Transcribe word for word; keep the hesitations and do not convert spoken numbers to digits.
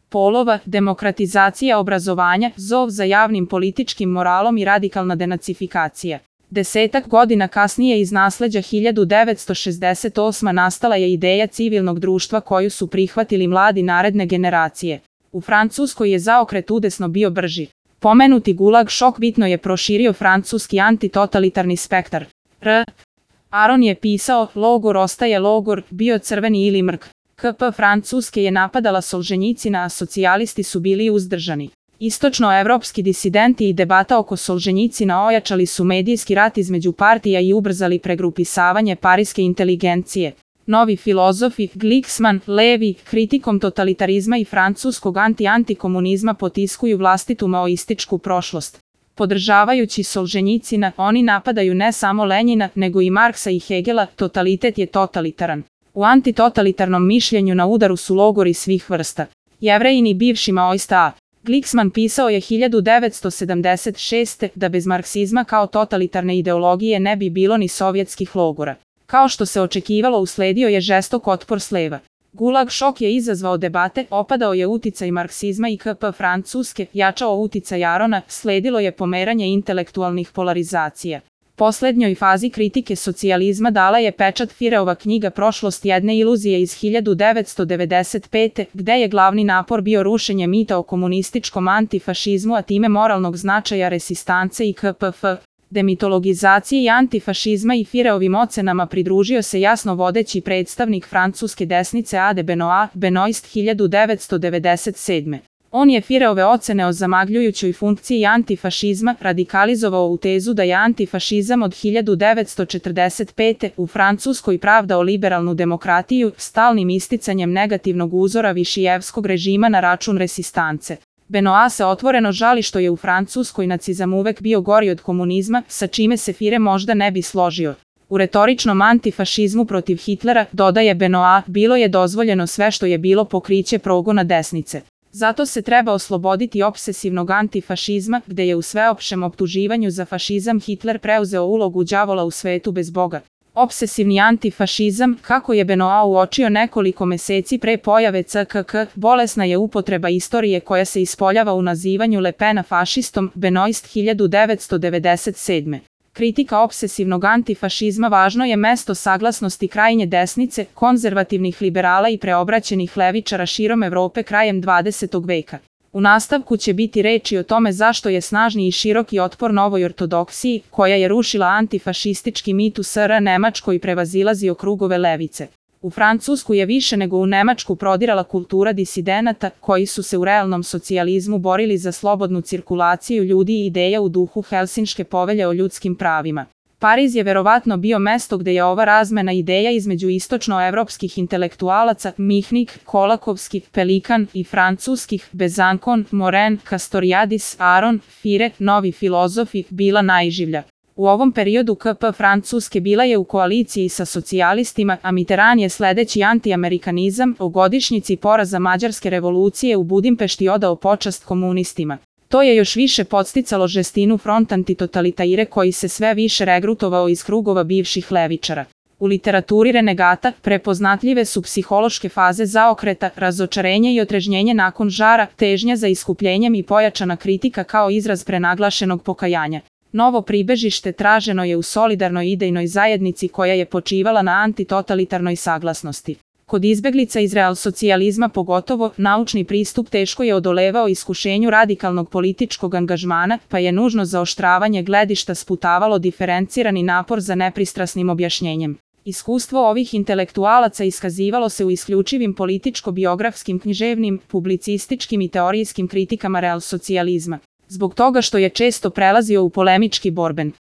polova, demokratizacija obrazovanja, zov za javnim političkim moralom i radikalna denacifikacija. Desetak godina kasnije iz nasleđa hiljadu devetsto šezdeset osme. nastala je ideja civilnog društva koju su prihvatili mladi naredne generacije. U Francuskoj je zaokret udesno bio brži. Pomenuti Gulag šok bitno je proširio francuski antitotalitarni spektar. R. Aron je pisao, logor ostaje logor, bio crveni ili mrk. K P Francuske je napadala Solženjicina, a socijalisti su bili uzdržani. Istočnoevropski disidenti i debata oko Solženjicina ojačali su medijski rat između partija i ubrzali pregrupisavanje pariske inteligencije. Novi filozofi, Glicksman, Levi, kritikom totalitarizma i francuskog anti-antikomunizma potiskuju vlastitu maoističku prošlost. Podržavajući Solženjicina, oni napadaju ne samo Lenjina, nego i Marksa i Hegela, totalitet je totalitaran. U antitotalitarnom mišljenju na udaru su logori svih vrsta. Jevrejini bivši maoista A. Glicksman pisao je hiljadu devetsto sedamdeset šeste. da bez marksizma kao totalitarne ideologije ne bi bilo ni sovjetskih logora. Kao što se očekivalo, usledio je žestok otpor s leva. Gulag šok je izazvao debate, opadao je uticaj marksizma i K P Francuske, jačao uticaj Arona, sledilo je pomeranje intelektualnih polarizacija. Poslednjoj fazi kritike socijalizma dala je pečat Fireova knjiga Prošlost jedne iluzije iz hiljadu devetsto devedeset pete. gde je glavni napor bio rušenje mita o komunističkom antifašizmu, a time moralnog značaja resistance i K P F. Demitologizaciji antifašizma i Fireovim ocenama pridružio se jasno vodeći predstavnik francuske desnice A. de Benoit, Benoist hiljadu devetsto devedeset sedme. On je Fireove ocene o zamagljujućoj funkciji antifašizma radikalizovao u tezu da je antifašizam od hiljadu devetsto četrdeset pete. u Francuskoj pravdao liberalnu demokratiju stalnim isticanjem negativnog uzora višijevskog režima na račun resistance. Benoit se otvoreno žali što je u Francuskoj nacizam uvek bio gori od komunizma, sa čime se Fire možda ne bi složio. U retoričnom antifašizmu protiv Hitlera, dodaje Benoit, bilo je dozvoljeno sve što je bilo pokriće progona desnice. Zato se treba osloboditi obsesivnog antifašizma, gde je u sveopšem optuživanju za fašizam Hitler preuzeo ulogu đavola u svetu bez Boga. Obsesivni antifašizam, kako je Benoit uočio nekoliko meseci pre pojave C K K, bolesna je upotreba istorije koja se ispoljava u nazivanju Le Pena fašistom, Benoist hiljadu devetsto devedeset sedme. Kritika obsesivnog antifašizma važno je mesto saglasnosti krajnje desnice, konzervativnih liberala i preobraćenih levičara širom Evrope krajem dvadesetog veka. U nastavku će biti reči o tome zašto je snažni i široki otpor novoj ortodoksiji, koja je rušila antifašistički mit u S R Nemačkoj i prevazilazio krugove levice. U Francusku je više nego u Nemačku prodirala kultura disidenata, koji su se u realnom socijalizmu borili za slobodnu cirkulaciju ljudi i ideja u duhu Helsinške povelje o ljudskim pravima. Pariz je verovatno bio mesto gde je ova razmena ideja između istočnoevropskih intelektualaca Mihnik, Kolakovski, Pelikan i francuskih Bezancon, Morin, Castoriadis, Aron, Fire, novi filozofi, bila najživlja. U ovom periodu K P Francuske bila je u koaliciji sa socijalistima, a Mitterrand je sledeći antiamerikanizam o godišnjici poraza Mađarske revolucije u Budimpešti odao počast komunistima. To je još više podsticalo žestinu front antitotalitaire koji se sve više regrutovao iz krugova bivših levičara. U literaturi renegata prepoznatljive su psihološke faze zaokreta, razočarenje i otrežnjenje nakon žara, težnja za iskupljenjem i pojačana kritika kao izraz prenaglašenog pokajanja. Novo pribežište traženo je u solidarnoj idejnoj zajednici koja je počivala na antitotalitarnoj saglasnosti. Kod izbeglica iz realsocijalizma pogotovo, naučni pristup teško je odolevao iskušenju radikalnog političkog angažmana, pa je nužno zaoštravanje gledišta sputavalo diferencirani napor za nepristrasnim objašnjenjem. Iskustvo ovih intelektualaca iskazivalo se u isključivim političko-biografskim, književnim, publicističkim i teorijskim kritikama realsocijalizma. Zbog toga što je često prelazio u polemički borben.